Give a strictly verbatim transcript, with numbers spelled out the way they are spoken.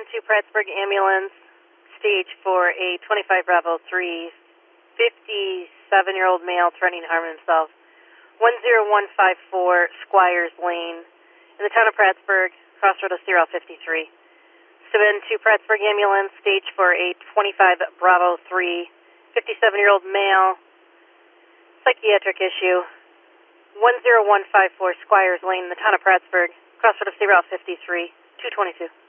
two Prattsburg ambulance, stage for a twenty-five Bravo three, fifty-seven-year-old male threatening to harm himself. one zero one five four Squires Lane in the town of Prattsburg, crossroad of C R L fifty-three. seven two Prattsburg ambulance, stage for a twenty-five Bravo three, fifty-seven-year-old male, psychiatric issue. one zero one five four Squires Lane in the town of Prattsburg, crossroad of C R L fifty-three, two twenty-two.